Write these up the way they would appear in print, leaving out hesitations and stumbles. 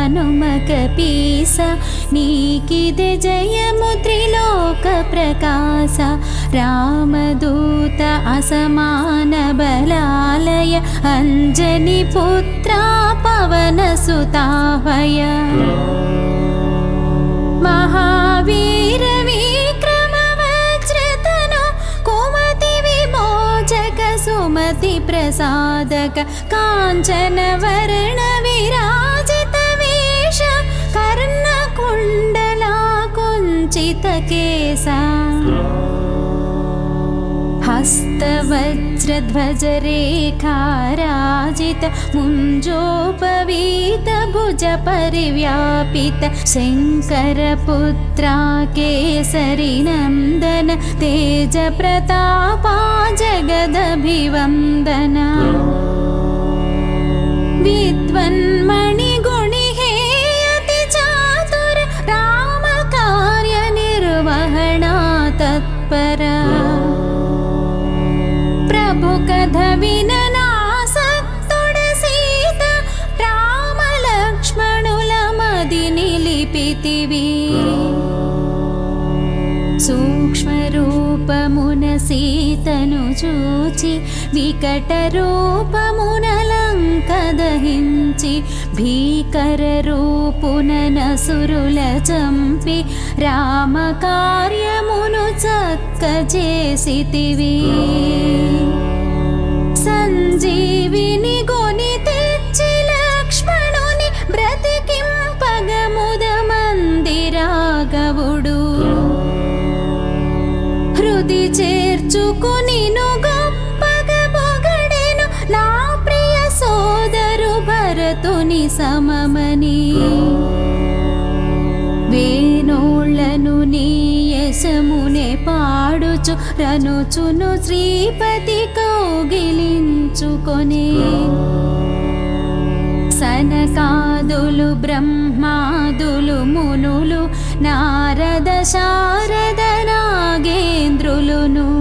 హనుమక పీస నీకిదే జయము త్రిలోక ప్రకాశ రామదూత అసమాన బలాలయ అంజని పుత్ర పవన సుతావయ మహావీర విక్రమ వజ్రతను కుమతి విమోచక సుమతి ప్రసాదక కాంచన వర్ణ విరాజిత వేష కర్ణ కుండల కుంచిత కేశ हस्तवज्रध्वजरेखाराजित मुञ्जोपवीत भुज परिव्यापित शङ्करपुत्रा केसरी नन्दन तेज प्रतापा जगदभिवन्दन विद्वन्मणिगुणि हेयति चातुर रामकार्य निर्वहणा तत्परा ప్రభు కథ విననాసక్తుడ సీత రామ లక్ష్మణుల మది నిలిపితివి సూక్ష్మ రూపమున సీతను చూచి వికట రూపమున లంక దహించి భీకర రూపున నసురుల చంపి రామ కార్యమును చక్క చేసితివి సంజీవిని గొని తెచ్చి లక్ష్మణుని బ్రతికింపగ ముదమంది రాఘవుడు హృది చేర్చుకునిను గొప్పగా పొగడెను నా ప్రియ సోదరు భరతుని సమమని వేణోళ్లను నీ యశమునే పాడుచు రనుచును శ్రీపతి కౌగిలించుకొనే సనకాదులు బ్రహ్మాదులు మునులు నారద శారద నాగేంద్రులును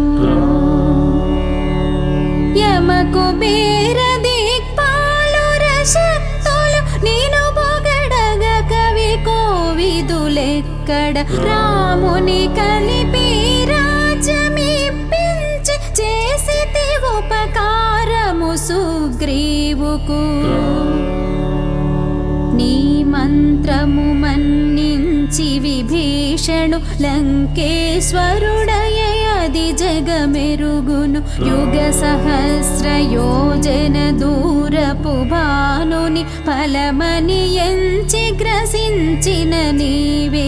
యమ కుబేర దిక్పాలుర శక్తులు నేను పొగడగ కవి కోవిదులెక్కడ రాముని కలిపి రాజ్యమిప్పించి చేసితి ఉపకారము సుగ్రీవుకు నీ మంత్రము మన్నించి విభీషణు లంకేశ్వరుడయ అది జగమెరుగును యుగ సహస్ర యోజన దూరపు భానుని ఫలమని ఎంచి గ్రసించిన నీవే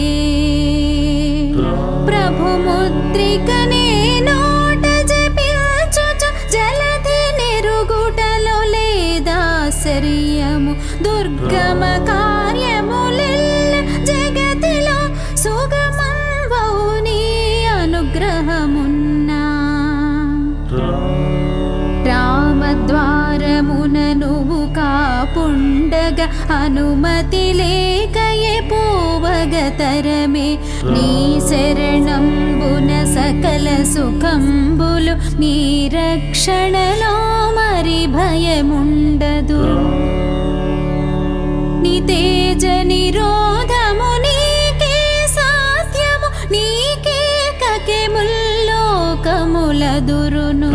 ప్రభు ముద్రికనే నోట జపించుచు జలధి నిరుగుటలో లేదాశ్చర్యము దుర్గమ కార్యములెల్ల జగతిలో సుగమం వౌని అనుగ్రహమున్నా రామద్వారమున నువ్వు కాపుండగ అనుమతి లేకయే పోవగతరమే నీ శరణంబున సకల సుఖంబులు నీ రక్షణలో మరి భయముండదు నీ తేజ నిరోధము నీకే సాధ్యము నీకే కకే ముల్లోకములదురును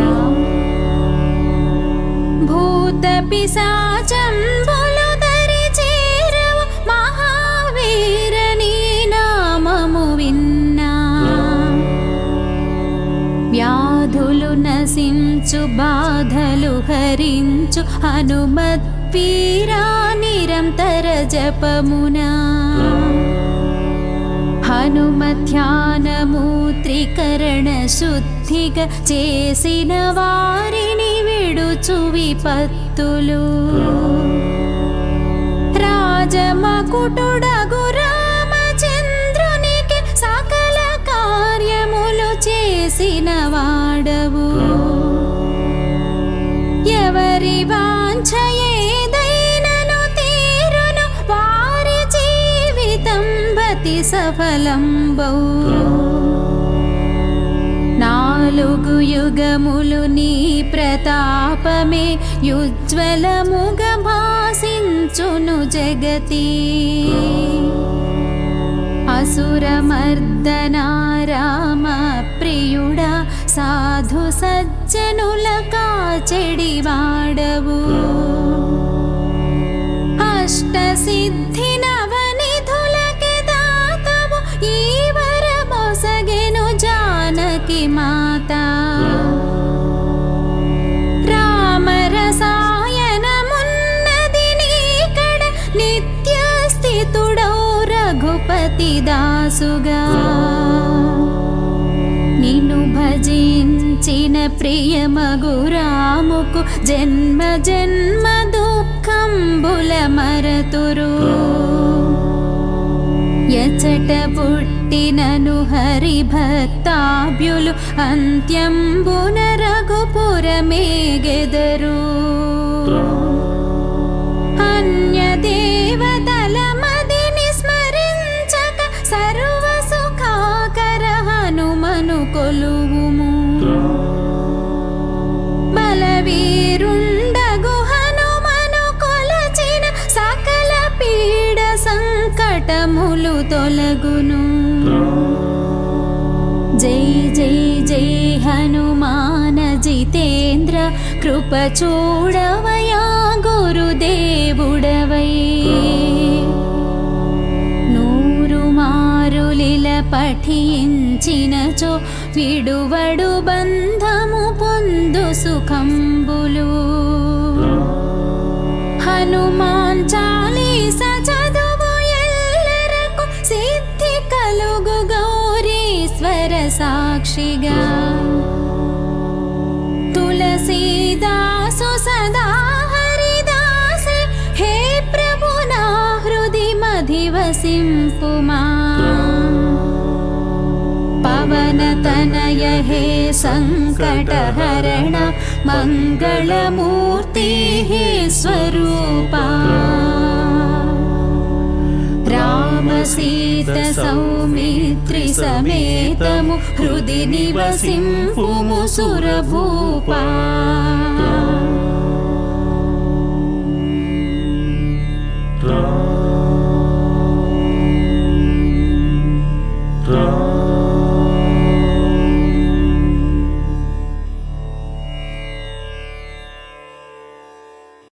భూత పిశాచంబులు దరి చేరవు మహావీర నీ నామము విన్నా వ్యాధులు నశించు బాధలు హరించు హనుమత్ వీరా నిరంతర జపమునా హనుమధ్యానము త్రికరణ శుద్ధిగా చేసిన వారిని విడుచు విపత్తులు రాజమకుటుడగు రామచంద్రునికి సకల కార్యములు చేసిన వాడవు ఎవరి వాంఛ ఏదైనను తీరును వారి జీవితం బతి సఫలంబౌ నాలుగు యుగములు నీ ప్రతాపమే యుజ్వలముగ భాసించును జగతి అసురమర్దనా రామ ప్రియుడా సాధు సజ్జనుల కాచెడివాడవు అష్టసిద్ధి నవనిధులకి దాతవు ఈ వరమొసగెను జానకి మాత రామరసాయనమున్నది నీకడ నిత్య స్థితుడౌ రఘుపతి దాసుగా నిన్ను భజించిన ప్రియమగు రాముకు జన్మ జన్మ దుఃఖంబుల మరతురు ఎచట పుట్టినను హరి భక్తాభ్యులు అంత్యంబున రఘుపురమేగెదరు అన్య దేవతల మదిని స్మరించక సర్వ సుఖాకర హనుమను కొలువుము బలవీరుండగు హనుమను కొలచిన సకల పీడ సంకటములు తొలగును జై జై జై హనుమాన జితేంద్ర కృప చూడవయా గురుదేవుడవై నూరు మారులిల పఠించినచో విడువడు బంధము పొందు సుఖంబులు హనుమాన్ చాలీస చదువు ఎల్లరకు సిద్ధి కలుగు గౌరీశ్వర సాక్షిగా తులసీదాసు సదా హరిదాసి హే ప్రభు నా హృది మధివసింపుమా పవన తనయ హే సంకటహరణ మంగళమూర్తి హే స్వరూపా రామ సీత సౌమిత్రి సమేతము హృది నివసింపుము సురభూపా